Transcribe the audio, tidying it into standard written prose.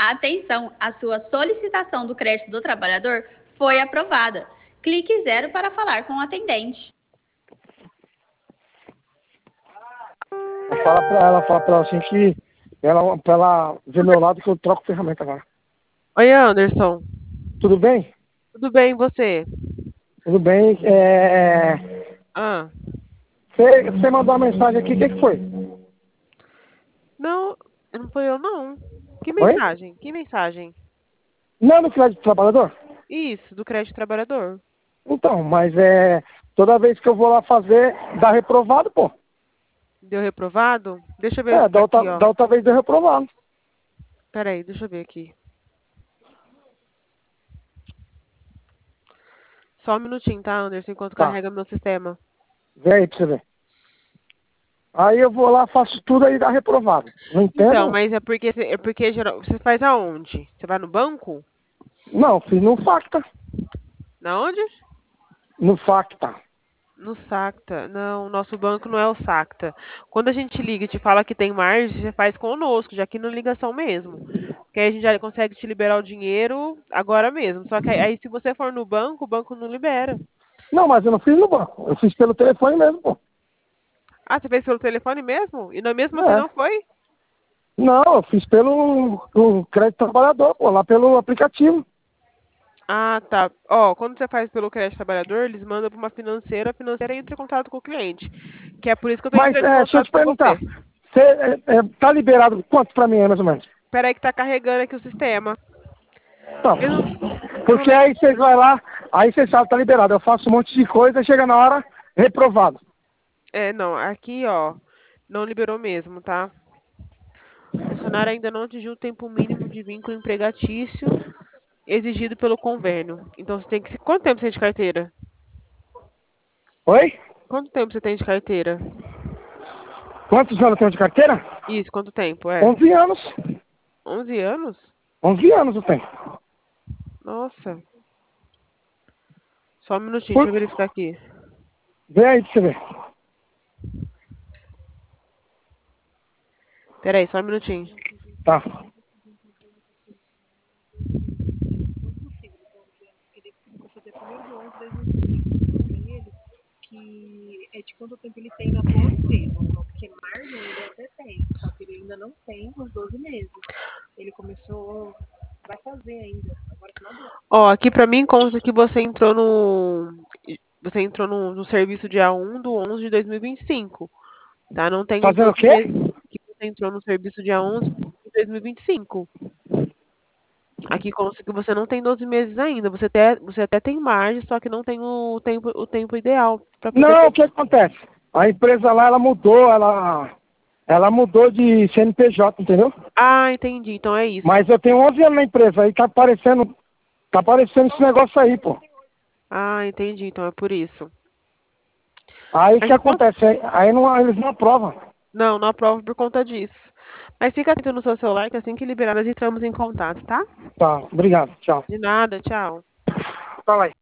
Atenção, a sua solicitação do crédito do trabalhador foi aprovada. Clique 0 para falar com o atendente. Fala pra ela assim que pra ela ver meu lado que eu troco ferramenta agora. Oi, Anderson. Tudo bem? Tudo bem, e você? Tudo bem. Ah, Você mandou uma mensagem aqui, o que foi? não foi eu, não. Que Oi? mensagem? Que mensagem? Não é no crédito do trabalhador? Isso, do crédito trabalhador. Então, mas toda vez que eu vou lá fazer, dá reprovado, pô. Deu reprovado? Deixa eu ver Da aqui, ó. outra vez deu reprovado. Peraí, deixa eu ver aqui. Só um minutinho, tá, Anderson, enquanto Tá, carrega meu sistema. vem aí pra você ver. Aí eu vou lá, faço tudo aí dá reprovado. Não Então, entendo? mas é porque geral, você faz aonde? Você vai no banco? Não, fiz no Facta. Na onde? No Facta. No Sacta. Não, nosso banco não é o Sacta. Quando a gente liga e te fala que tem margem, você faz conosco, já aqui na ligação mesmo. Que aí a gente já consegue te liberar o dinheiro agora mesmo. Só que aí se você for no banco, o banco não libera. Não, mas eu não fiz no banco. Eu fiz pelo telefone mesmo, pô. Ah, você fez pelo telefone mesmo? E mesmo assim É. não foi? Não, eu fiz pelo crédito trabalhador, pô, lá pelo aplicativo. Ah, tá. Ó, quando você faz pelo crédito trabalhador, eles mandam para uma financeira, a financeira entra em contato com o cliente. Que é por isso que eu tô Mas entrando em deixa eu contato te com perguntar. você. Você tá liberado quanto pra mim, mais ou menos? Peraí que tá carregando aqui o sistema. Não, Eu não, eu não porque lembro. aí vocês vão lá, aí vocês sabem, tá liberado. Eu faço um monte de coisa, chega na hora, reprovado. É, não, aqui, ó, não liberou mesmo, tá? O funcionário ainda não atingiu o tempo mínimo de vínculo empregatício exigido pelo convênio. Então você tem que. Quanto tempo você tem de carteira? Oi? Quanto tempo você tem de carteira? Quantos anos eu tenho de carteira? Isso, quanto tempo? É. 11 anos. 11 anos? 11 anos eu tenho. Nossa. Só um minutinho, deixa Por... eu verificar aqui. Vem aí pra você ver. Peraí, só um minutinho. Tá. Que é de quanto tempo ele tem na atual empresa, porque margem ele até tem, só que ele ainda não tem os 12 meses. Ele começou, vai fazer ainda, agora final do ano. Ó, aqui pra mim consta que você entrou no serviço dia 1/11/2025, tá? Não tem os Fazendo o 12 quê? meses que você entrou no serviço dia 11/11/2025. Aqui consta que você não tem 12 meses ainda. Você até tem margem, só que não tem o tempo ideal para poder Não, o ter. que acontece? A empresa lá, ela mudou de CNPJ, entendeu? Ah, entendi. Então é isso. Mas eu tenho 11 anos na empresa, aí tá aparecendo esse negócio aí, pô. Ah, entendi. Então é por isso. Aí o Mas que acontece? Aí não, eles não aprovam. não, não aprovo por conta disso. Mas fica atento no seu celular que assim que liberar nós entramos em contato, tá? Tá, obrigado, tchau. De nada, tchau. Fala aí.